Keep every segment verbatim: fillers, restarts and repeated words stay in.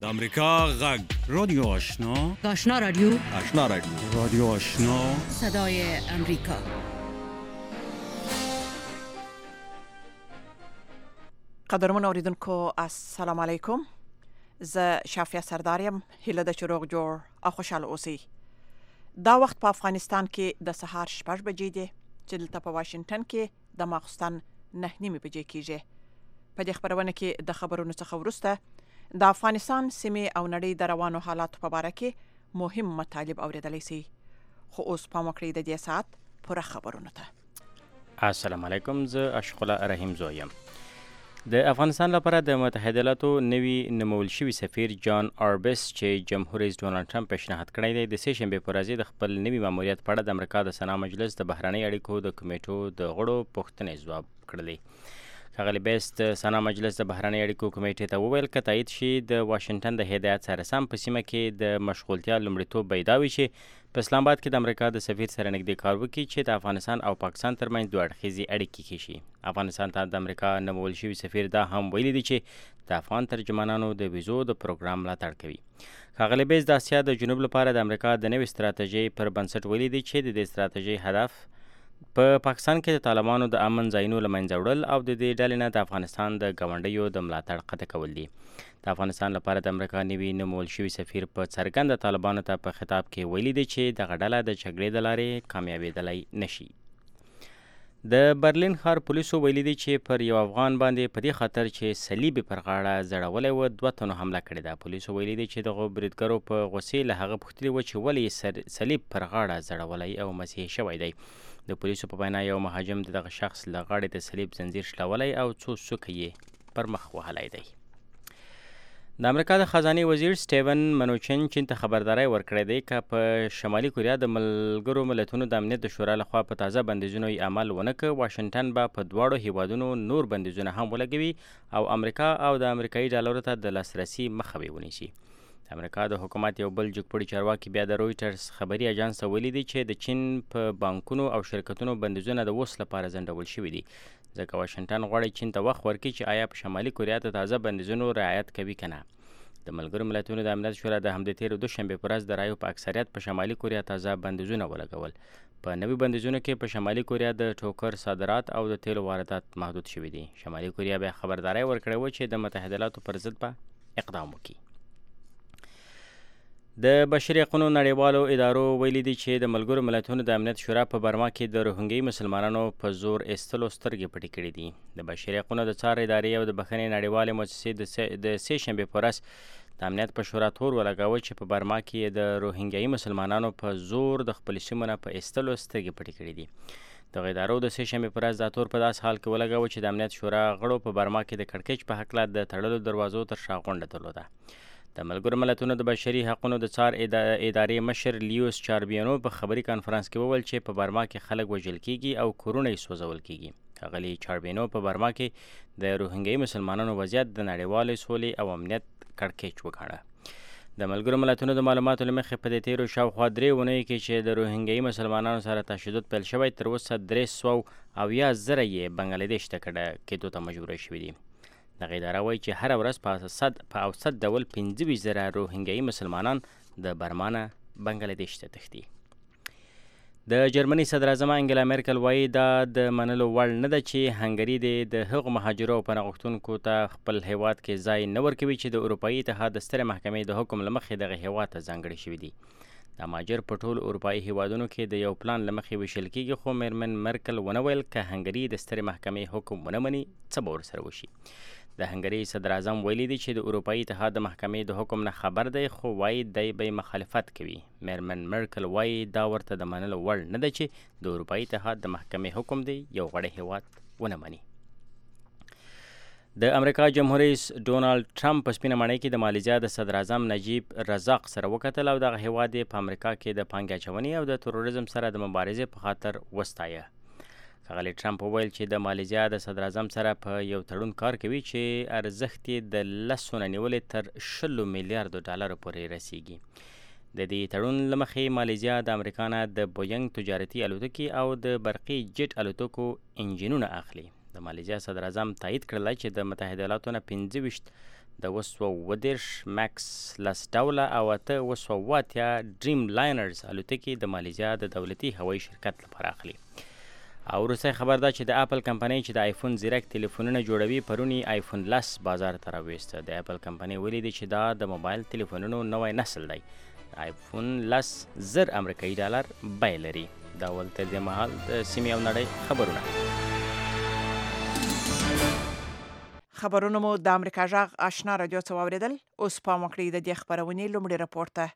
د امریکا غږ رادیو آشنا آشنا رادیو آشنا رادیو رادیو آشنا صدای امریکا. قدرمن اوریدونکو السلام علیکم. زه شافیه سرداریم. هیله ده چې روغ جوړ او خوشحال اوسئ. دا وخت په افغانستان کې د سهار شپږ بجې دي چې دلته په واشنگټن کې د ماخستن نه نیمې بجې کیږي. په دې خبرونه کې د خبرونو څخه وروسته د افغانستان سیمې او نړۍ د روانو حالاتو په اړه کې مهم مطالب اوریدلی شي. خو اوس پام وکړئ د دې ساعت پوره خبرونه ته. السلام علیکم. زه اشق الله رحیم زویم. د افغانستان لپاره د متحده ایالاتو نوي نومول شوي سفیر جان آربس چې جمهور رئیس ډونالډ ټرمپ پیشنهاد کړی دی د سې شنبې په ورځ د خپل نوي ماموریت په اړه د امریکا د سنا مجلس د بهرنۍ اړیکو د کمیټو د غړو پوښتنې ځواب کړلی. ښاغلی بیس د سنا مجلس د بهرنۍ اړیکو کمیټې ته وویل که تایید شي د واشنګټن د هدایت سره سم په سیمه کې د مشغولتیا لومړیتوب پیدا وي چې په اسلام آباد کې د امریکا د سفیر سره نږدې کار وکړي چې د افغانستان او پاکستان ترمنځ دوه اړخیزې اړیکې کې شي. افغانستان ته د امریکا نومول شوي سفیر دا هم ویلي دی چې د افغان ترجمانانو د ویزو د پروګرام ملاتړ کوي. ښاغلی بیس د اسیا د جنوب لپاره د امریکا د نوې ستراتیژۍ پر بنسټ ویلي دی چې د دې ستراتیژۍ هدف په پاکستان کې د طالبانو د امن ځایونو له منځه وړل او د دې ډلې نه د افغانستان د ګاونډیو د ملاتړ قطع کول دي. د افغانستان لپاره د امریکا نوي نومول شوي سفیر په څرګنده طالبانو ته په خطاب کې ویلي دی چې دغه ډله د جګړې د لارې کامیابېدلی نشي. د برلین ښار پولیسو ویلي دي چې پر یو افغان باندې په دې خاطر چې صلیب پر غاړه ځړولی و دوه تنو حمله کړې ده. پولیسو ویلي دي چې دغو بریدګرو په غوسې له هغه پوښتلي وه چې ولې یې صلیب پر غاړه ځړولی او مسیحي شوی دی. د پولیسو په وینا یو مهاجم د دغه شخص له غاړې د صلیب زنځیر شلولی او څو څوکه یې پر مخ وهلی دی. د امریکا د خزانې وزیر سټیون منوچن چین ته خبرداری ورکړی دی که په شمالي کوریا د ملګرو ملتونو د امنیت د شورا لخوا په تازه بندیزونو یې عمل ونه کړ، واشنګټن به په دواړو هیوادونو نور بندیزونه هم ولګوي او امریکا او د امریکایي ډالرو ته د لاسرسي مخه به ونیسي. د امریکا د حکومت یو بل جګپوړي چارواکي بیا د رویټرز خبري اژانس ته ویلي دی چې د چین په بانکونو او شرکتونو بندیزونه د اوس لپاره ځنډول شوي دي ځکه واشنګټن غواړي چین ته وخت ورکړي چې آیا په شمالي کوریا ته تازه بندیزونو رعایت کوي که نه. د ملګرو ملتونو د امنیت شورا د همدې تېرو دوشنبې په ورځ د رایو په اکثریت په شمالي کوریا تازه بندیزونه ولګول. په نوي بندیزونو کې په شمالي کوریا د ټوکر صادرات او د تیلو واردات محدود شوي دي. شمالي کوریا بیا خبرداری ورکړی و چې د متحده ایالاتو پر ضد به اقدام وکړي. د بشري حقونو نړیوالو ادارو ویلي دي چې د ملګرو ملتونو د امنیت شورا په برما کې د روهنګي مسلمانانو په زور ایستلو سترګې پټې کړې دي. د بشري حقونو د څار ادارې او د بخښنې نړیوالې مؤسسې د سې شنبې په ورځ د امنیت په شورا تور ولګاوه چې په برما کې د روهنګي مسلمانانو په زور د خپلې سیمو نه په ایستلو سترګې پټې کړې دي. دغه ادارو د سې شنبې په ورځ دا تور په داسې حال کې ولګاوه چې د امنیت شورا غړو په برما کې د کړکېچ په هکله د تړلو دروازو تر شا غونډه درلوده. د ملګرو ملتونو د بشري حقونو د څار ادارې مشر لیوس چاربیانو په خبري کانفرانس کې وویل چې په برما کې خلک وژل کیږي او کورونه یې سوځول کیږي. ښاغلي چاربیانو په برما کې د روهنګي مسلمانانو وضعیت د نړیوالې سولې او امنیت کړکېچ وګاڼه. د ملګرو ملتونو د معلوماتو له مخې په دې تیرو شاوخوا درې اونیو کې چې د روهنګي مسلمانانو سره تشدد پیل شوی تر اوسه درې سوه اویا زره یې بنګلادیش ته کډه کېدو ته مجبوره شوي دي. دغه اداره وایي چې هره ورځ په صد په اوسط ډول پنځه ویشت زره روهنګي مسلمانان د برما نه بنګلادیش ته تښتي. د جرمني صدر اعظم انګلا میرکل وایي دا د منلو وړ نه ده چې هنګري د هغو مهاجرو او پناه غوښتونکو ته خپل هیواد کې ځای نه ورکوي چې د اروپایي اتحاد د سترې محکمې د حکم له مخې دغه هیواد ته ځانګړي شوي دي. دا مهاجر په ټولو اروپایي هیوادونو کې د یو پلان له مخې ویشل کیږي، خو میرمن مرکل ونه ویل که هنګري د سترې محکمې حکم ونه مني څه به ورسره وشي. د هنګري صدر اعظم ویلي دی چې د اروپایي اتحاد د محکمې د حکم نه خبر دی خو وایي دی به مخالفت کوي. میرمن مرکل وایي دا ورته د منلو وړ نه ده چې د اروپایي اتحاد د محکمې حکم دی یو غړی هیواد ونه مني. د امریکا جمهور رئیس ډونالډ ټرمپ په سپینه ماڼۍ کې د مالیزیا د صدر اعظم نجیب رزاق سره وکتل او دغه هیواد یې په امریکا کې د پانګې اچونې او د تروریزم سره د مبارزې په خاطر وستایه. ښاغلی ټرمپ وویل چې د مالیزیا د صدر اعظم سره په یو تړون کار کوي چې ارزښت یې د لسو نه نیولې تر شلو میلیاردو ډالرو پورې رسیږي. د دې تړون له مخې مالیزیا د امریکا نه د بوینګ تجارتي الوتکې او د برقي جیټ الوتکو انجینونه اخلي. د مالیزیا صدر اعظم تایید کړلی چې د متحده ایالاتو نه پنځه ویشت د اوه سوه اووه دېرش ماکس لس ډوله او اته اوه سوه اووه اتیا ډریم لاینرز الوتکې د مالیزیا د دولتي هوایي شرکت لپاره اخلي. او وروستی خبر دا چې د اپل کمپنۍ چې د آیفون زیرک تلیفونونه جوړوي پرون یې آیفون لس بازار ته راویسته. د اپل کمپنۍ ولیدي چې دا د موبایل تلیفونونو نوی نسل دی. آیفون لس زر امریکایي ډالر بیه لري. دا ول تر دې مهال د سیمې او نړۍ خبرونه. خبرونه مو د امریکا غږ آشنا رادیو څخه واوریدل. اوس پام وکړئ د دې خبرونې لومړی راپور ته.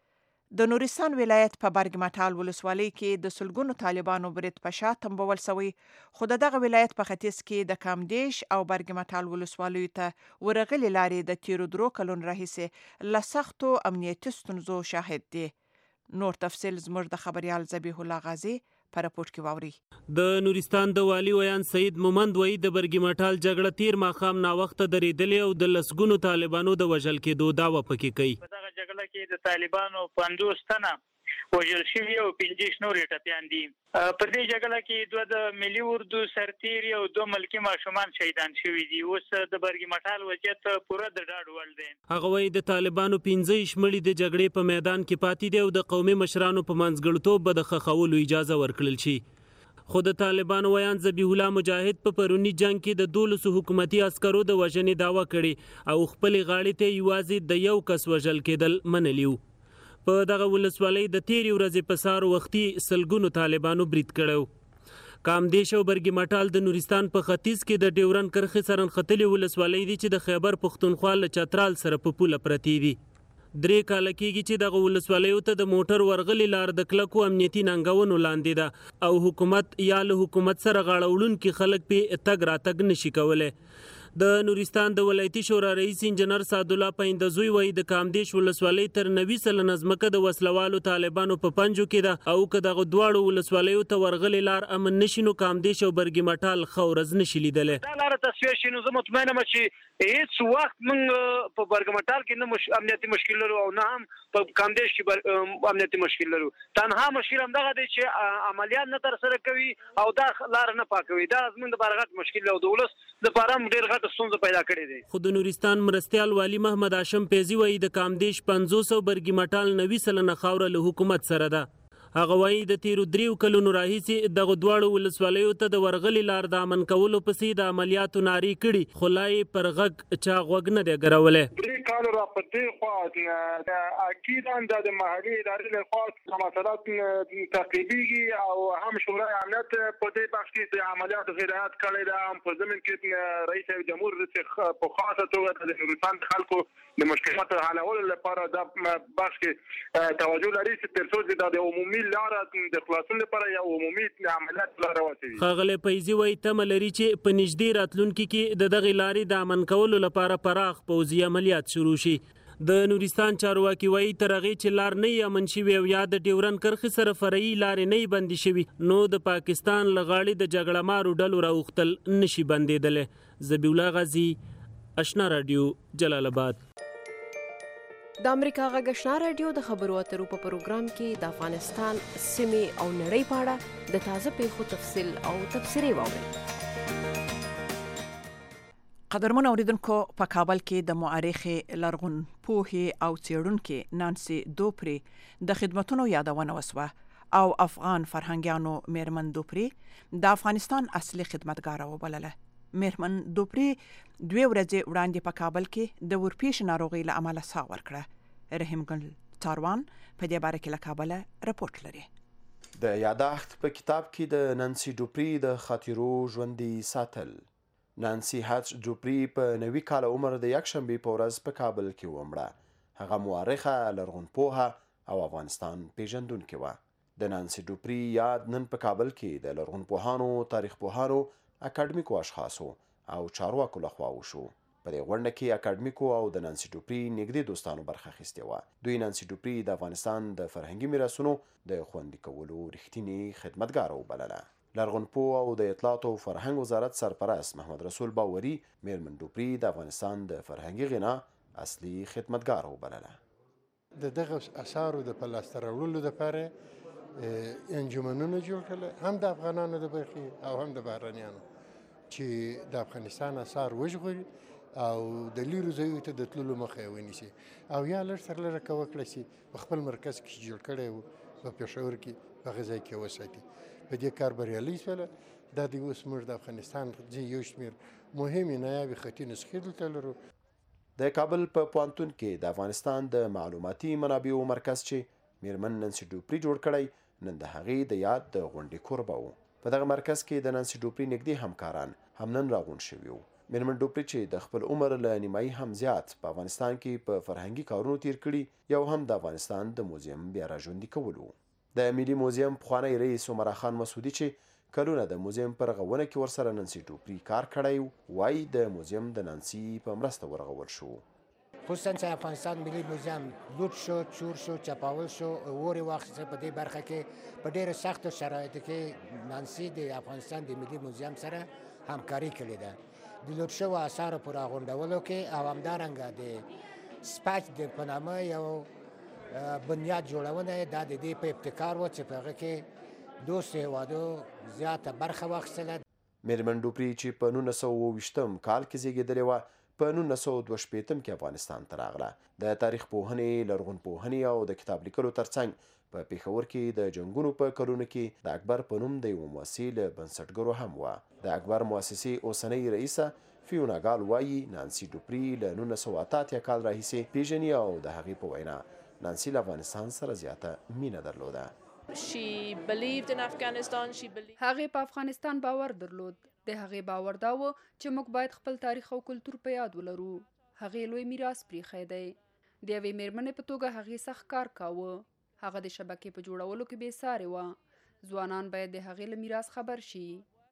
د نورستان ولایت په برګ مټال ولسوالۍ کې د سلګونو طالبانو برید په شا تنبول شوی، خو د دغه ولایت په ختیځ کې د کامدیش او برګ مټال ولسوالیو ته ورغلي لارې د تیرو درو کلونو راهیسې له سختو امنیتي ستونزو شاهد دي. نور تفصیل زموږ د خبریال ذبیح الله غازی په راپورټ کې واوري. د نورستان د والی ویان سید مومند وایي د برګ مټال جګړه تیر ماښام ناوخته درېدلې او د لسګونو طالبانو د وژل کېدو دعوه پکې کوي. په دغه جګړه کې د طالبانو پنځوس تنه وژل شوي او پنځه نورې ټپیان دي. په دې جګړه کې دوه د ملي اردو سرتیري او دوه ملکي ماشومان شهیدان شوي دي. اوس د برګ مټال وضعیت پوره د ډاډ وړ دی. هغه وایي د طالبانو پنځه شمړي د جګړې په میدان کې پاتې دي او د قومي مشرانو په منځګړیتوب به د ښخولو اجازه ورکړل شي. خو د طالبانو ویان ذبیح الله مجاهد په پرونی جنگ کې د دولسو حکومتي عسکرو د وژنې دعوه کړې او خپلې غاړې ته یوازې د یو کس وژل کېدل منلیو. په دغه ولسوالۍ د تیرې ورځې په سهار وختي سلګونو طالبانو برید کړی. کامدیش او برګ مټال د نورستان په ختیځ کې د ډیورن کرښې سره نښتلې ولسوالۍ دي چې د خیبر پښتونخوا له چترال سره په پوله پرتې دي. درې کاله کېږي چې دغه ولسوالیو ته د موټر ورغلې لار د کلکو امنیتي ننګونو لاندې ده او حکومت یا له حکومت سره غاړه وړونکي خلک پې تګ راتګ نشي کولی. د نورستان د ولایتي شورا رئیس انجنیر سعدالله پیندزوی وایي د کامدیش ولسوالۍ تر نوي سلنه ځمکه د وسلوالو طالبانو په پنجو کې ده او که دغه دواړو ولسوالیو ته ورغلې لار امن نشي نو کامدیش او برګ مټال ښه ورځ نشي لیدلی. دا لاره تصفیه شي نو زه مطمئنه یم چې هېڅ وخت موږ په برګ مټال کې نه مش... امنیتي مشکل لرو او نه هم په کامدیش کې بر... امنیتي مشکل لرو. تنها مشکل همدغه دی چې عملیات نه ترسره کوي او دا لاره نه پاکوي. دا زموږ دپاره غټ مشکل دی او د ولس دپاره هم ډېر غټ ستونزه پیدا کړې دي. خو د نورستان مرستیال والی محمد هاشم پیزی وایي د کامدیش پنځوس او برګ مټال نوي سلنه خاوره له حکومت سره ده. هغه وایي د تیرو دریو کلونو راهیسې دغه دواړو ولسوالیو ته د ورغلې لار د امن کولو پسې د عملیاتو نارې کړي خو لا یې پر غږ چا غوږ نه دی ګرولی. درې کاله را په دې خوا اکیداً د محلي ادارې له خوا مسئلات تعقیبېږي او هم شورای امنیت په دې بخش کې د عملیاتو هدایت کړی ده. هم په ضمن کې رئیس جمهور په خاصه توګه د نورستان خلکو د مشکلاتو حلولو لپاره د بخش کې توجه لري چې تر څو د عمومي لاره د خلاصون لپاره یا عمومي عملیات لاره وسوي. ښاغلی پیزي وایي تمه لري چې په نږدې راتلونکي کې د دغې لارې د امن کولو لپاره پراخ پوځي عملیات شروع شي. د نورستان چارواکي وایي تر هغې چې لار نه امن شوي او یا د ډیورن کرښې سره فرعي لارې نه بندي شوي نو د پاکستان له غاړې د جګړه مارو ډلو راوختل نشي بندېدلی. ذبیح الله غازي، آشنا رادیو، جلال آباد. د امریکا غږ آشنا رادیو د خبرو اترو په پروګرام کې د افغانستان سیمې او نړۍ په اړه د تازه پیښو تفصیل او تبصرې واورئ. قدرمن اوریدونکو، په کابل کې د مؤرخې لرغون پوهې او څېړونکې نانسي دوپري د خدمتونو یادونه وسوه او افغان فرهنګیانو میرمن دوپري د افغانستان اصلي خدمتګاره وبلله. میرمن دوپري دوه ورځې وړاندې په کابل کې د ورپېښ ناروغۍ له امله ساه ورکړه. رحیم ګل تاروان په دې باره کې له کابله رپورټ لري. د یاداښت په کتاب کې د نانسي دوپري د خاطرو ژوندي ساتل. نانسي هاتش دوپري په نوي کال عمر د یکشنبې په ورځ په کابل کې ومړه. هغه مورخه، لرغونپوهه او افغانستان پیژندونکې وه. د نانسي دوپري یاد نن په کابل کې د لرغونپوهانو، تاریخ پوهانو، اکاډمیکو اشخاصو او چارواکو لخوا وشو. په دې غونډه کې اکاډمیکو او د نانسي دوپري نږدې دوستانو برخه اخیستې وه. دوی نانسي دوپري د افغانستان د فرهنګي میراثونو د خوندي کولو رښتینې خدمتګاره وبلله. لرغونپوه او د اطلاعات او فرهنګ وزارت سرپرست محمد رسول باوري میرمن دوپري د افغانستان د فرهنګي غنا اصلي خدمتګاره وبلله. د دغه اثارو د په لاسته راوړلو دپاره انجمنونه جوړ کړل، هم د افغانانو د برخې او هم د بهرنیانو، چې د افغانستان اثار وژغوري، او د لیرو ځایو ته د تللو مخه یې ونیسي او یا لږ تر لږه که وکړی شي په خپل مرکز کې چې جوړ کړی و په پېښور کې په هغه ځای کې وساتي. په دې کار بریالي شوله. دا د اوس موږ د افغانستان یو شمېر مهمې نایابې خطي نسخې دلته لرو. د کابل په پوهنتون کې د افغانستان د معلوماتي منابعو مرکز چې میرمن نانسي ډوپري جوړ کړی نن د هغې د یاد د غونډې کوربه و. په دغه مرکز کې د نانسي ډوپري نږدې همکاران هم نن راغونډ شوي وو. میرمن ډوپري چې د خپل عمر له نیمایي هم زیات په افغانستان کې په فرهنګي کارونو تیر کړي، یو هم د افغانستان د موزیم بیا راژوندي کولو. د ملي موزیم پخوانی رئیس عمر خان مسعودي چې کلونه د موزیم په رغونه کې ورسره نانسي ډوپري کار کړی وایي د موزیم د نانسي په مرسته ورغول شو. خصوصا چې افغانستان ملي موزیم لوټ شو، چور شو، چپاول شو، اورې واخیسته. په دې برخه کې په ډېرو سختو شرایطو کې نانسي د افغانستان د ملي موزیم سره همکاري کړې ده د لوټ شوو اثارو په راغونډولو کې او همدارنګه د سپاچ د په نامه یو بنیاد جوړونه دا د دې په ابتکار و چې په هغه کې دوست هېوادو زیاته برخه واخیستله. میرمن ډوپري چې په نولس سوه اوه ویشتم کال کې زیږېدلې وه په نولس سوه دوه شپېتم کې افغانستان ته راغله. د تاریخ پوهنې، لرغونپوهنې او د کتاب لیکلو ترڅنګ په پېښور کې د جنګونو په کلونو کې د اکبر په نوم د یوه مؤسسې له بنسټګرو هم وه. د اکبر مؤسسې اوسنۍ رئیسه فیونا ګال وایي نانسي ډوپري له نولس سوه اته اتیا کال راهیسې پیژني او د هغې په وینا نانسي له افغانستان سره زیاته مینه درلوده. هغې په افغانستان باور درلود. د هغې باور دا و چې موږ باید خپل تاریخ او کلتور په یاد ولرو. هغې لوی میراث پریښی دی. د یوې میرمنې په توګه هغې سخت کار کاوه. هغه د شبکې په جوړولو کې بې سارې وه. ځوانان باید د هغې له میراث خبر شي.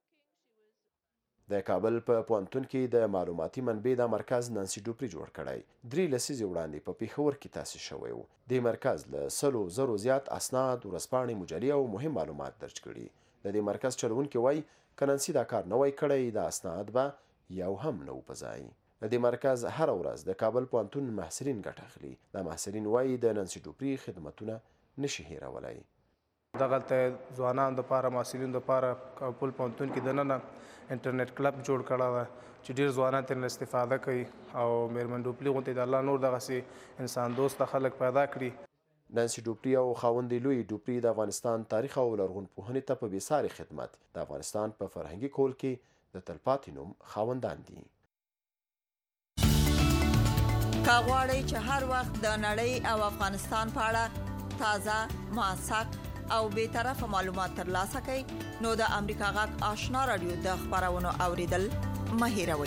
د کابل په پوهنتون کې د معلوماتي منبع دا مرکز نانسي ډوپري جوړ کړی. درې لسیزې وړاندې په پېښور کې تاسیس شوی و. دې مرکز له سلو زرو زیات اسناد، ورځپاڼې، مجلې او مهم معلومات درج کړي. د دې مرکز چلوونکي وایي که نانسي دا کار نه وای کړی دا اسناد به یو هم نه و په ځای. د دې مرکز هره ورځ د کابل پوهنتون محصلین ګټه اخلي. دا محصلین وایي د نانسي ډوپري خدمتونه نشي هیرولی. دغلته ځوانانو دپاره، محصلینو دپاره کابل پوهنتون کې دننه انټرنیټ کلب جوړ کړی ده چې ډېر ځوانان ترې استفاده کوي او میرمن ډوپري غوندې د الله نور دغسې انسان دوسته خلک پیدا کړي. نانسي ډوپري او خاوندې لوی ډوپري د افغانستان تاریخ او لرغونپوهنې ته په بېسارې خدمت د افغانستان په فرهنګي کول کې د تلپاتې نوم خاوندان دي. که غواړئ چې هر وخت د نړۍ او افغانستان په اړه تازه، موثق او بیطرفه معلومات ترلاسه کړئ نو د امریکا غږ آشنا رادیو د خبرونو اوریدل مه هیروئ.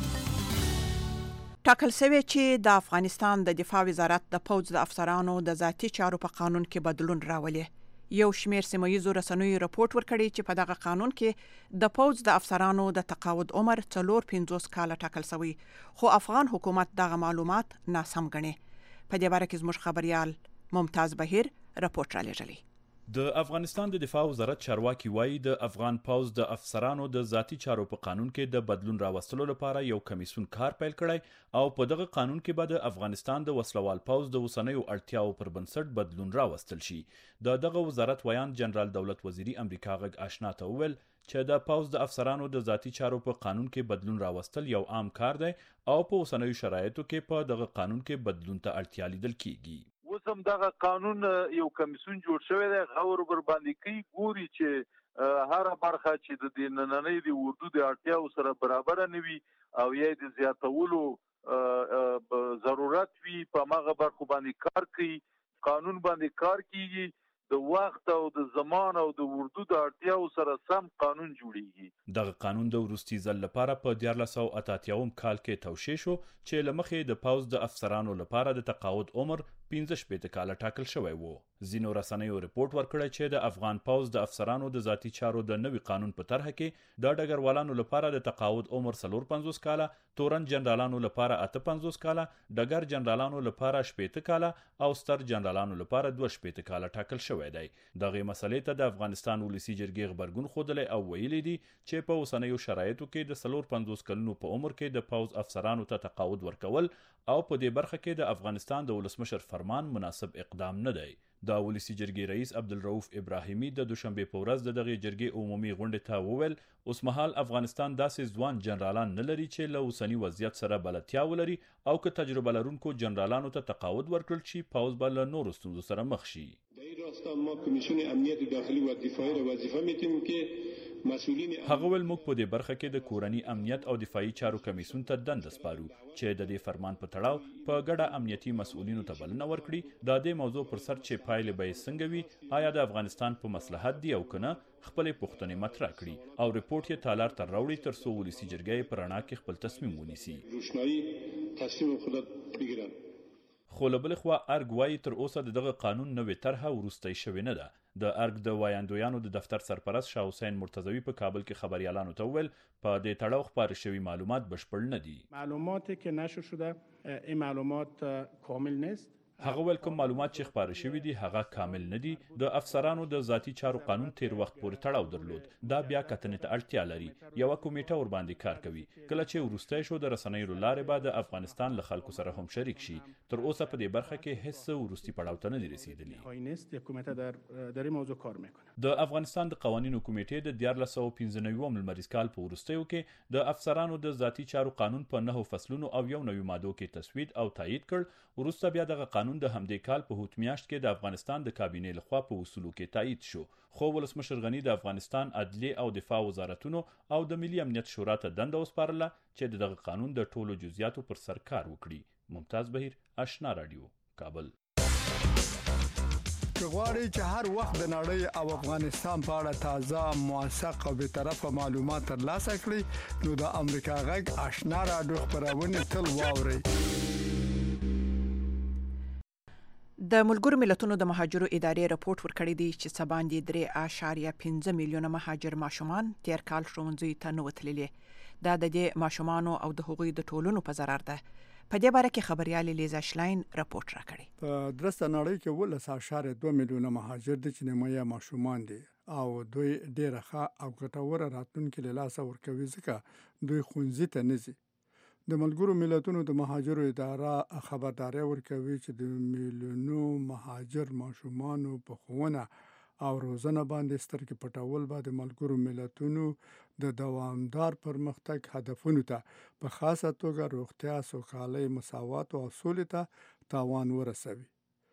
ټاکل شوی چې د افغانستان د دفاع وزارت د پوځ د افسرانو د ذاتي چارو په قانون کې بدلون راولي. یو شمیر سیمه‌ییزو رسنیو راپورټ ورکړی چې په دغه قانون کې د پوځ د افسرانو د تقاعد عمر څلور پنځوس کاله ټاکل شوی، خو افغان حکومت دغه معلومات ناسم ګڼي. په دې باره کې زموږ خبريال ممتاز بهیر راپورټ را لېږلی. د افغانستان د دفاع وزارت چارواکي وایي د افغان پوځ د افسرانو د ذاتي چارو په قانون کې د بدلون راوستلو لپاره یو کمیسیون کار پیل کړی او په دغه قانون کې به د افغانستان د وسلوال پوځ د اوسنیو اړتیاو پر بنسټ بدلون راوستل شي. د دغه وزارت ویان جنرال دولت وزیری امریکا غږ آشنا ته وویل چې د پوځ د افسرانو د ذاتي چارو په قانون کې بدلون راوستل یو عام کار دی او په اوسنیو شرایطو کې په دغه قانون کې بدلون ته اړتیا لیدل کیږي. اوس هم دغه قانون یو کمیسیون جوړ شوی دی، غور بر باندې کوي، ګوري چې هر برخه چې د دې نننۍ د اردو د اړتیاو سره برابر نه وي او یا د زیاتولو ضرورت وي په هغه برخو باندې کار کوي. قانون باندې کار کیږي، د وخت او د زمان او د اردو د اړتیاو سره سم قانون جوړیږي. دغه قانون د وروستي ځل لپاره په دیارلس سوه اته اتیاوم کال کې توشیح شو چې له مخې د پوځ د افسرانو لپاره د تقاعد عمر پنځه شپېته کاله ټاکل شوی و. ځینو رسنیو رپورټ ورکړی چې د افغان پوځ د افسرانو د ذاتي چارو د نوي قانون په طرحه کې د ډګروالانو لپاره د تقاعد عمر څلور پنځوس کاله، تورن جنرالانو لپاره اته پنځوس کاله، ډګر جنرالانو لپاره شپېته کاله او ستر جنرالانو لپاره دوه شپېته کاله ټاکل شوی دی. دغه مسلې ته د افغانستان ولسی جرګې غبرګون ښودلی او ویلي دي چې په اوسنیو شرایطو کې د څلور پنځوس کلونو په عمر کې د پوځ افسرانو ته تقاعد ورکول او په دې برخه کې د افغانستان د ولسمشر فرمان مناسب اقدام نه دی. د ولسی جرګې رئیس عبدالرؤف ابراهیمي د دوشنبه په ورځ د دغه جرګې عمومي غونډې ته وویل اوس مهال افغانستان داسې ځوان جنرالان نه لري چې له اوسني وضعیت سره بلدتیا ولري او که تجربه لرونکو جنرالانو ته تقاعد ورکړل شي پوځ به له نورو ستونزو سره مخ شي. در این راستا ما کمیسیون امنیت داخلی و دفاعی را وظیفه می‌دیم که هغه ول موږ په دې برخه کې د کورنی امنیت او دفاعي چارو کمیسیون ته دنده سپارو چې د دې فرمان په تړاو په ګډه امنیتي مسؤلینو ته بلنه ورکړي د دې موضوع پر سر چې پایلې به څنګه وي آیا د افغانستان په مصلحت دی او کنه خپل پوښتنې مطرح کړي او ریپورت یې تالار تر راوړي تر څو ولسی جرګې پر اړه کې خپل تصمیم ونیسي. روشنایی تصمیم خود بگیرن. خو له بلې خوا ارګ وایي تر اوسه دغه قانون نوې طرحه وروستی شوې نه ده. د ارګ د وایاندویانو د دفتر سرپرست شاه حسین مرتضوی په کابل کې خبریالانو ته وویل په دې تړاو خپاره شوي معلومات بشپړ نه دي. معلوماتی که نشر شده این معلومات کامل نیست. هغه ول کوم معلومات چې خبره شوي دي هغه کامل نه دي. د افسرانو د ذاتی چارو قانون تیر وخت پورې تړاو درلود. دا بیا کتنې ته اړتیا لري. یو کمیټه ور باندې کار کوي. کله چې ورسته شو د رسنیو لارې به د افغانستان له خلکو سره هم شریک شي. تر اوسه په دې برخه کې هیڅ ورستی پړاو ته نه دی رسیدلی. نیست یک کمیته در در این موضوع کار میکنه. د افغانستان د قوانینو کمیټې د دیار لسو پنځه نوي لمریز کال په ورستیو کې د افسرانو د ذاتی چارو قانون په نهو فصلونو او یو نوي ماده کې تصویب او تایید کړ. ورسته بیا دغه قانون د همدې کال په هوت میاشت کې د افغانستان د کابینې لخوا په اصولو کې تایید شو. خو ولسمشر غنی د افغانستان عدلیه او دفاع وزارتونو او د ملي امنیت شورا ته دنده وسپارله چې دغه قانون د ټولو جزئیاتو پر سر کار وکړي. ممتاز بهیر، آشنا رادیو، کابل. غواړئ چې هر وخت د نړۍ او افغانستان په اړه تازه، موثق او بیطرفه معلومات ترلاسه کړئ نو د امریکا غږ آشنا رادیو خبرونه تل واورئ. د ملګرو ملتونو د مهاجرو ادارې راپورټ ورکړی دی چې څه باندې درې اعشاریه پنځه میلیونه مهاجر ماشومان تیر کال ښوونځیو ته نه وتلي. دا د دې ماشومانو او د هغوی د ټولنو په ضرر ده. په دې باره کې خبريال لیزا شلاین راپورټ راکړی. په درسته نړۍ کې ولس اعشاریه دوه میلیونه مهاجر دي چې نیمایه ماشومان دي او دوی ډېره ښه او ګټوره راتلونکې له لاسه ورکوي ځکه دوی ښوونځي ته نه ځي. د ملګرو ملتونو د مهاجرو اداره خبرداري ورکوي چې د میلیونو مهاجر ماشومانو په ښوونه او روزنه باندې سترګې پټول به د ملګرو ملتونو د دوامدار پرمختګ هدفونو ته په خاصه توګه روغتیا، سوکالۍ، مساوات او سولې ته تاوان ورسوي.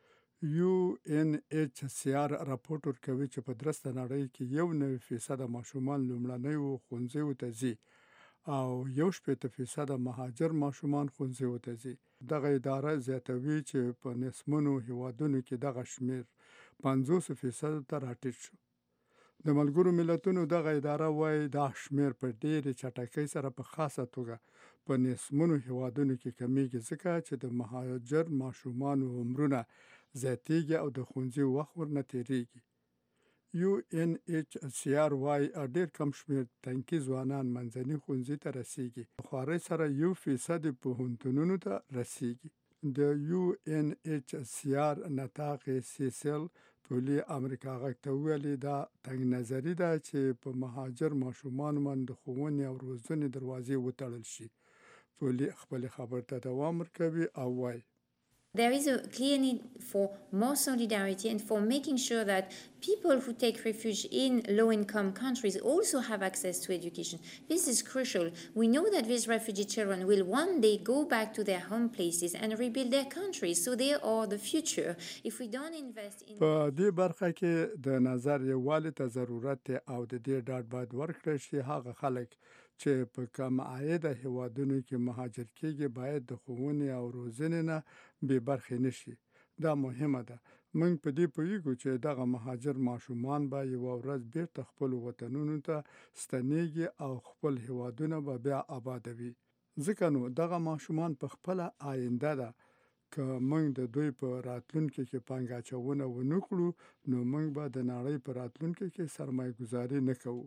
یو ان ایچ سی آر راپورټ ورکوي چې په درسته نړۍ کې یو نوي فیصد ماشومان لومړنیو ښوونځیو ته ځي او یو شپېته فیصد مهاجر ماشومان ښوونځیو ته ځي. دغه اداره زیاتوي چې په نسبونو هیوادونو کې دغه شمیر پنځوس فیصد ته راټیټ شو. د ملګرو ملتونو دغه اداره وایي دا شمیر په ډېرې چټکۍ سره په خاصه توګه په نسبونو هیوادونو کې کمیږي ځکه چې د مهاجر ماشومانو عمرونه زیاتیږي او د ښوونځي وخت ورنه تیریږي. یو ان ایچ سی آر وای ډېر کم شمیر تنکي ځوانان منځني ښوونځي ته رسیږي. خوارۍ سره یو فیصد پوهنتونونو ته رسیږي. د یو ان ایچ سی آر نطاق سیسل ټولي امریکا غږ ته ویلي دا تنګ نظري ده چې په مهاجر ماشومان باندې د ښوونې او روزنې دروازې وتړل شي. ټولي خپل خبر ته دوام ورکوي او وایي There is a clear need for more solidarity and for making sure that people who take refuge in low-income countries also have access to education. This is crucial. We know that these refugee children will one day go back to their home places and rebuild their countries, so they are the future. If we don't invest in... په دې برخه کې د نظر یووالي ته ضرورت دی او د دې ډاډ باید ورکړل شي هغه خلک چې په کم عایده هیوادونو کې مهاجر کېږي باید د ښوونې او روزنې نه بې برخې نه شي. دا مهمه ده. موږ په دې پوهیږو چې دغه مهاجر ماشومان به یوه ورځ بیرته خپلو وطنونو ته ستنېږي او خپل هیوادونه به بیا آبادوي. ځکه نو دغه ماشومان په خپله آینده ده. که موږ د دوی په راتلونکي کې پانګه اچونه ونه کړو نو موږ به د نړۍ په راتلونکي کې سرمایه ګزاري نه کوو.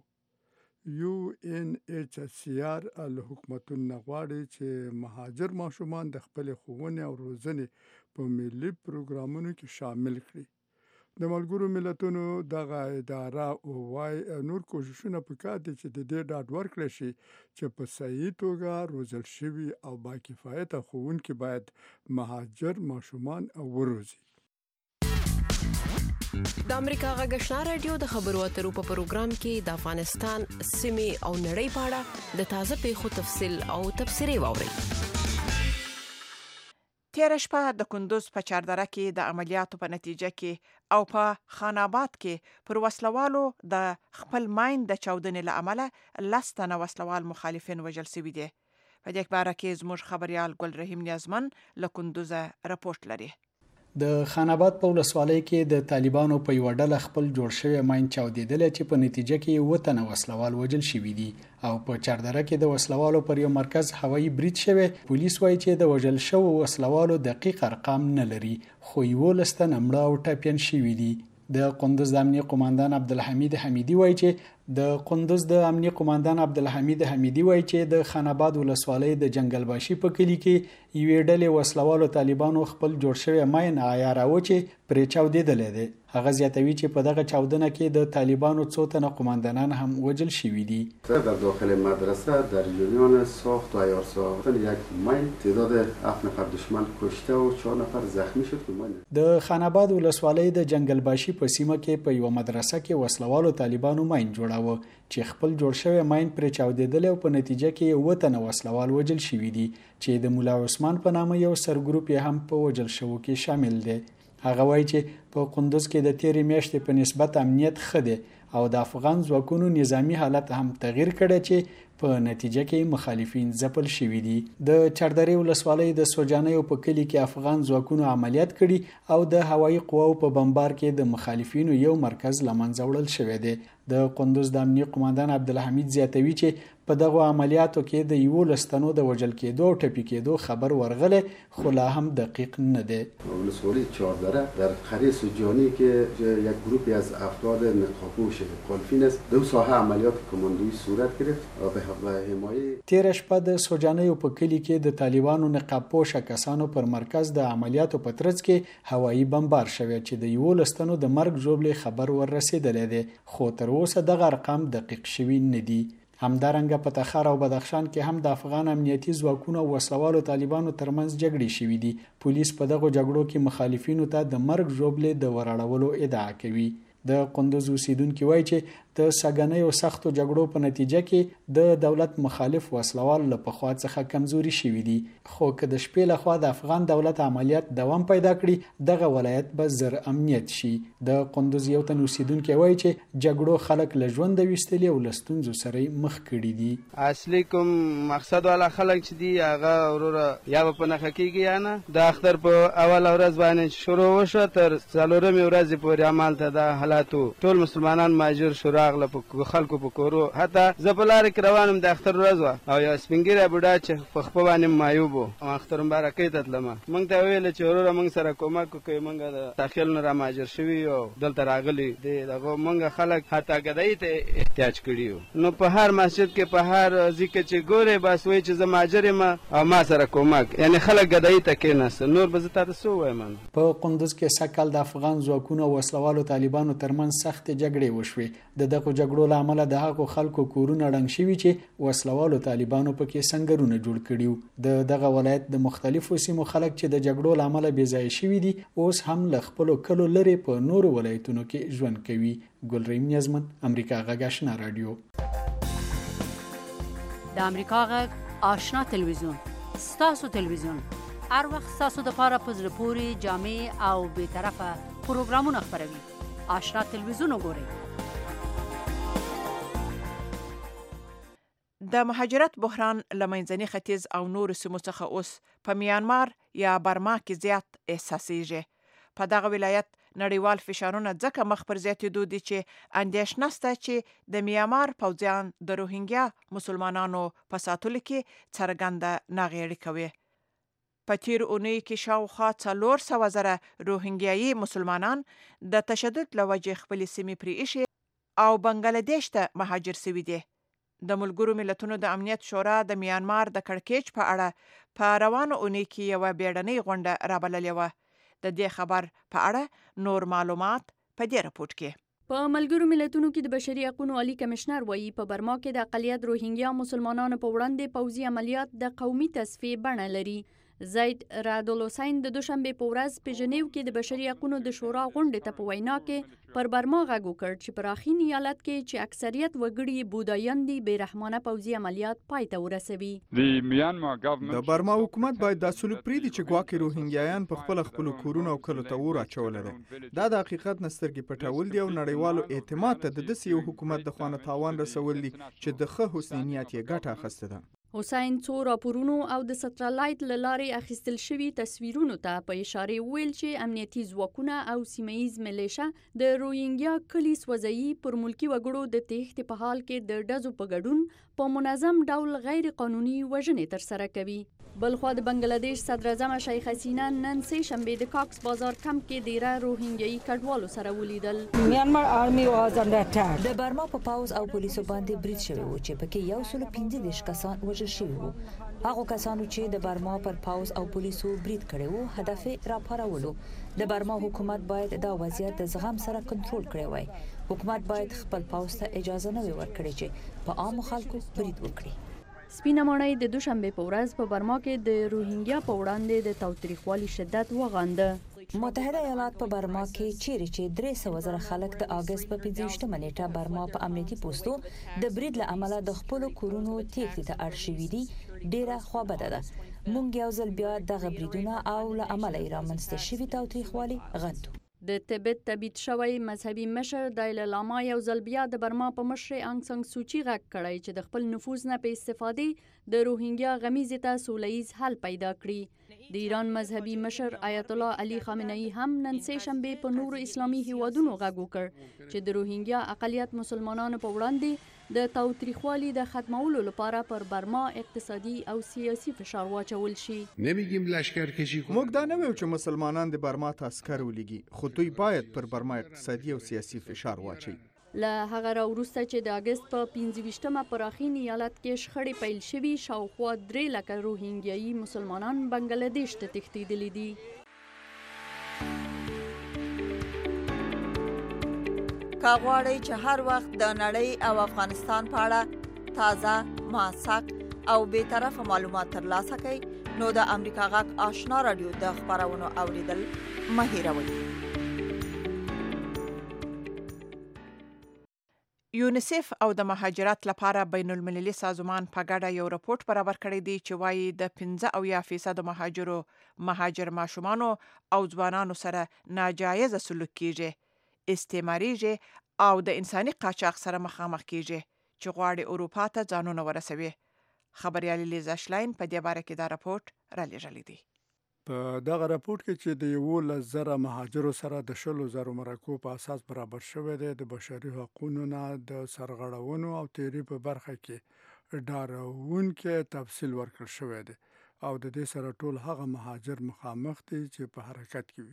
یو ان ایچ سی آر له حکومتونو نه غواړي چې مهاجر ماشومان د خپلې ښوونې او روزنې په ملي پروګرامونو کې شامل کړي. د ملګرو ملتونو دغه اداره وایي نور کوششونه پکار دي چې د دې ډاډ ورکړی شي چې په صحیح توګه روزل شوي او باکفایته ښوونکي باید مهاجر ماشومان وروزي. د امریکا غږ آشنا رادیو د خبرو اترو په پروګرام کې د افغانستان سیمې او نړۍ په اړه د تازه پیښو تفصیل او تبصرې واورئ. تیر شپه د کندوز په چاردره کې د عملیاتو په نتیجه کې او په خان آباد کې پر وسلوالو د خپل ماین د چاودنې له امله لس تنه وسلوال مخالفین وژل شوي دي. په دې باره کې زموږ خبريال ګل رحیم نیازمن له کندوزه راپورټ لري. د خان آباد په ولسوالۍ کې د طالبانو په یو ډله خپل جوړ شوی ماین چاودیدل چې په نتیجه کې و تنه وسلوال وژل شوي دي او په چاردره کې د وسلوالو پر یو مرکز هوایي برید شوی. پولیس وایي چې د وژل شوو وسلوالو دقیق ارقام نه لري خو یو لسته نمړه او ټپیان شوي دي. د قندوز د امنیه قوماندان عبدالحمید حمیدی وایي چې د قندوز د امنیه قوماندان عبدالحمید حمیدی وایي چې د خان آباد ولسوالۍ د جنگلباشي په کلی کې یوې ډلې وسلوالو طالبانو خپل جوړ شوی ماین عیاراوه چې پرې چاودېدلی دی. هغه زیاتوي چې په دغه چاودنه کې د طالبانو څو تنه قوماندانان هم وژل شوي دي. در داخل مدرسه در جریان ساخت و عیار ساختن یک ماین تعداد هفت نفر دشمن کشته و چهار نفر زخمی شد. د خان آباد ولسوالۍ د جنگلباشي په سیمه کې په یو مدرسه کې وسلوالو طالبانو ماین جوړاوه چې خپل جوړ شوی ماین پرې چاودېدلی او په نتیجه کې اووه تنه وسلوال وژل شوي دي چې د مولا عثمان په نامه یو سرګروپ یې هم په وژل شوو کې شامل دی. هغه وایي چې په قندوز کې د تیرې میاشتې په نسبت امنیت ښه دی او د افغان ځواکونو نظامی حالت هم تغییر کړی چې په نتیجه کې مخالفین ځپل شوي دي. د چاردرې ولسوالۍ د سوجانیو په کلي کې افغان ځواکونو عملیات کړي او د هوایي قواو په بمبار کې د مخالفینو یو مرکز له منځه وړل شوی دی. د قندوز د امنیه قوماندان عبدالحمید زیاتوي چې په دغه عملیاتو کې د یو لستنو د وژل کېدو او ټپي کېدو خبر ورغله خو لا هم دقیق نه دی. ولسوالی چاردره در قریه سوجانی که یک گروهی از افراد نقابپوش مخالفین است دو ساحه عملیات کماندویی صورت گرفت و به حمایه تیر شپه د سوجانیو په کلی کې د طالبانو نقابپوش کسانو پر مرکز د عملیاتو په ترڅ کې هوایي بمبار شوی چې د یو لستنو د مرګ ژوبلې خبر ور رسیدلی دی خو تر اوسه دغه ارقام دقیق شوي نه دي. همدارنګه په تخار او بدخشان کې هم د افغان امنیتي ځواکونو او وسلوالو طالبانو ترمنځ جګړې شوې دي. پولیس په دغه جګړو کې مخالفینو ته د مرګ ژوبلې د وراړولو ادعا کوي. د قندوز اوسیدونکي وایي چې د سګنیو سختو جګړو په نتیجه کې د دولت مخالف وسلوال له پخوا څخه کمزوري شوي دي خو که د شپې لخوا د افغان دولت عملیات دوام پیدا کړي دغه ولایت به زر امنیت شي. د قندوز یو تن اوسیدونکي وایي چې جګړو خلک له ژونده ویستلي او له ستونزو سره مخ کړي دي. اصلي کوم مقصد والا خلک چې دي هغه وروره یا به په نښه کېږي یا نه. د اختر په اوله ورځ باندې شروع وشوه تر څلورمې ورځې پورې همالته د حالاتو ټول مسلمانان مهاجر شو راغله په خلکو په کورو. حتی زه په لارې کې روان وم د اختر ورځ وه او یو سپین ږیری بوډا چې په خپه باندې معیوب و او اختر مبارکۍ ته تلمه موږ ته ویل چې وروره موږ سره کومک وکړئ موږ د داخل نه رامهاجر شوي یو دلته راغلي دي دغه موږ خلک حتی ګدایي ته احتیاج کړي یو. نو په هر مسجد کې په هر ځای کې چې ګورې بس وایي چې زه مهاجر یم او ما سره کومک یعنې خلک ګدایي ته کېناستل. نور به زه تاته څه ووایم. په قندوز کې سږ کال د افغان ځواکونو او وسلوالو طالبانو ترمنځ سختې جګړې وشوې. د دغو جګړو له امله د هغو خلکو کورونه ړنګ شوي چې وسلوالو طالبانو پکې سنګرونه جوړ کړي. د دغه ولایت د مختلفو سیمو خلک چې د جګړو له امله بې ځایه شوي دي اوس هم له خپلو کلو لرې په نورو ولایتونو کې ژوند کوي. ګل رحیم نیازمن، امریکا غږ آشنا رادیو. د امریکا غږ آشنا تلویزیون ستاسو تلویزیون هر وخت ستاسو دپاره په زړه پورې جامع او بېطرفه پروګرامونه خپروي. آشنا تلویزیون وګورئ. د مهاجرت بحران له منځني ختیځ او نورو سیمو څخه اوس په میانمار یا برما کې زیات احساسیږي. په دغه ولایت نړیوال فشارونه ځکه مخ پر زیاتېدو دي چې اندېښنه شته چې د میانمار پوځیان د روهینګیا مسلمانانو په ساتلو کې څرګنده ناغېړي کوي. په تیر اونۍ کې شاوخوا څلور سوه زره روهینګیایي مسلمانان د تشدد له وجې خپلې سیمې پرې ایښې او بنګلادیش ته مهاجر سوي دي. د ملګرو ملتونو د امنیت شورا د میانمار د کړکېچ په اړه په روانه اونۍ کې یوه بیړنۍ غونډه رابللې وه. د دې خبر په اړه نور معلومات په دې رپورټ کې. په ملګرو ملتونو کې د بشري حقوقو عالی کمشنر وایي په برما کې د اقلیت روهینګیا مسلمانانو په وړاندې پوځي عملیات د قومي تصفیې بڼه لري. زید رادولوسین د دوشنبه په ورځ په ژنیو کې د بشري حقوقو د شورا غونډې ته په وینا کې پر برما غږ وکړ چې په راخین ایالت کې چې اکثریت وګړي بودایان دي بې رحمانه پوځي عملیات پای ته ورسوي. د برما حکومت باید دا سلوک پرېږدي چې ګواکې روهینګیایان په خپل خپل کورونو او کلو ته اور اچولی دی. دا د حقیقت نه سترګې پټول دي او نړیوالو اعتماد ته د داسې یو حکومت د خوا نه تاوان رسول دي چې د ښه حسن نیت یې ګټه اخیسته ده. حسین څو راپورونو او د سټرالایت له لارې اخیستل شوي تصویرونو ته په اشاره ویل چې امنیتي ځواکونه او سیمهییز ملیشه د روهینګیا کلي سوځوي پر ملکي وګړو د تېښتې په حال کې د ډزو په ګډون په منظم ډول غیر قانوني وژنې ترسره کوي. بلخوا د بنگلادیش صدر اعظم شیخ حسینه نن سه شنبه د کاکس بازار کمپ کې ډیره روهینګیایي کډوالو سره ولیدل. میانمار آرمی واز انډر اٹیک. د برما په پاوز او پولیسو باندې برید شوی و چې پکې یو سل پنځه دېرش کسان وژل شوي وو. هغه کسانو چې د برما پر پاوز او پولیسو برید کړی وو هدف یې راپارولو. د برما حکومت باید دا وضعیت د زغم سره کنټرول کړی وای. حکومت باید خپل پاوز ته اجازه نه ورکړي چې په عام خلکو برید وکړي. سپینه ماڼۍ د دوشنبه په ورځ په برما کې د روهینګیا په وړاندې د تاوتریخوالي شدت وغانده. متحده ایالات په برما کې چیرې چې درې سوه زره خلک د اګست په پنځه ویشتمه نیټه برما په امنیتي پوستو د برید له امله د خپلو کورونو تېښتې ته اړ شوي دي ډیره خوابده ده. موږ یو ځل بیا دغه بریدونه او له امله یې رامنځته شوي تاوتریخوالي غندو. د تبت تبعید شوی مذهبي مشر دایله لاما یو ځل بیا د برما په مشر انګ سان سوچي غږ کړی چې د خپل نفوذ نه په استفادې د روهینګیا غمیزې ته سولیز حل پیدا کړي. د ایران مذهبي مشر آیت الله علي خامنه‌ای هم نن سه شنبه په نورو اسلامي هیوادونو غږ وکړ چې د روهینګیا اقلیت مسلمانانو په وړاندې د تاوتریخوالي د ختمولو لپاره پر برما اقتصادي او سیاسي فشار واچول شي. نمیگیم لشکرکشی کنیم. موږ دا نه وایو چې مسلمانان د برما ته عسکر ولېږي، خو دوی باید پر برما اقتصادي او سیاسي فشار واچوي. له هغه راوروسته چې د اګست په پنځه ویشتمه په راخین ایالت کې شخړې پیل شوي شاوخوا درې لکه روهینګیایي مسلمانان بنگلادیش ته تښتېدلي دي. که غواړئ چې هر وخت د نړۍ او افغانستان په اړه تازه، موثق او بیطرفه معلومات ترلاسه کړئ نو د امریکا غږ آشنا رادیو د خپرونو اوریدل مه هیروئ. یونیسف او د مهاجرت لپاره بین المللي سازمان په ګډه یو راپورټ برابر کړی دی چې وایي د پنځه اویا فیصد مهاجرو مهاجر ماشومانو او ځوانانو سره ناجایزه سلوک کیږي، استعماریږي او د انساني قاچاق سره مخامخ کیږي چې غواړي اروپا ته ځانونه ورسوي. خبريال لیزا شلاین په دې باره کې دا راپورټ را لېږلی دی. په دغه راپورټ کې چې د یولس زره مهاجرو سره د شلو زرو مرکو په اساس برابر شوی دی، د بشري حقوقو نه د سرغړونو او تیری په برخه کې ډاروونکي تفصیل ورکړل شوی دی او د دې سره ټول هغه مهاجر مخامخ دي چې په حرکت کې وي.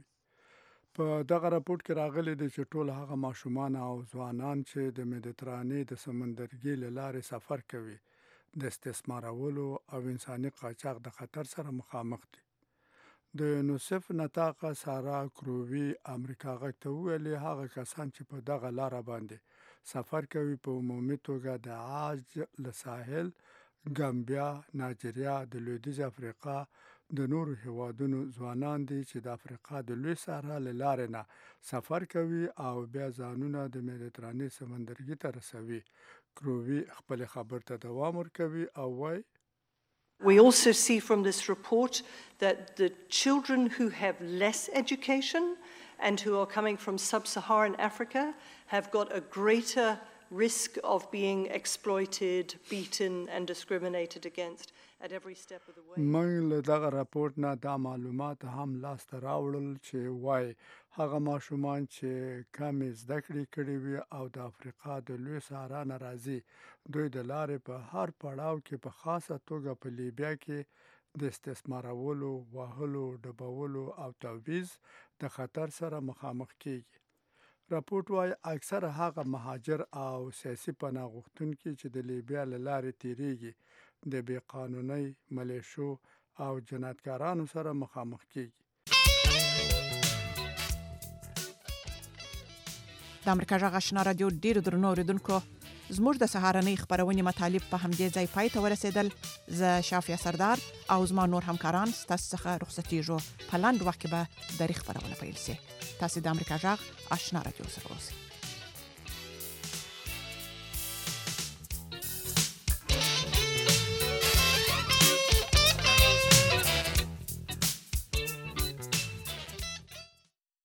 په دغه راپورټ کې راغلی دی چې ټول هغه ماشومان او ځوانان چې د مدیترانې د سمندرګي له لارې سفر کوي د استثمارولو او انساني قاچاق د خطر سره مخامخ دي. د یونیسف نطاقه سارا کرووی امریکا غږ ته وویلې هغه کسان چې په دغه لاره باندې سفر کوي په عمومي توګه د عاج له ساحل، ګامبیا، نایجریا، د لویدیځ افریقا د نورو هیوادونو ځوانان دي چې د افریقا د لوی صحرا له لارې نه سفر کوي او بیا ځانونه د مدیترانې سمندرګي ته رسوي. کرووی خپل خبر ته دوام ورکوي او وایي We also see from this report that the children who have less education and who are coming from sub-Saharan Africa have got a greater risk of being exploited, beaten and discriminated against at every step of the way. موږ له دغه راپورټ نه دا معلومات هم لاسته راوړل چې وایي هغه ماشومان چې کمې زده کړې کړې وي او د افریقا د لوی صحرا نه راځي، دوی د لارې په هر پړاو کې په خاصه توګه په لیبیا کې د استثمارولو، وهلو، ډبولو او تعویض د خطر سره مخامخ کیږي. راپورټ وایي اکثره هغه مهاجر او سیاسي پناه غوښتونکي چې د لیبیا له لارې تیریږي د بې قانونۍ، ملیشو او جنایتکارانو سره مخامخ کیږي. د امریکا غږ آشنا رادیو ډیرو درنو اوریدونکو، زموږ د سهارنۍ خبرونې مطالب په همدې ځای پای ته ورسېدل. زه شافیه سردار او زما نور همکاران ستاسو څخه رخصتېږو. په لاندې وخت کې به درې خبرونه پیل شي. تاسو د امریکا غږ آشنا رادیو سره اوسئ.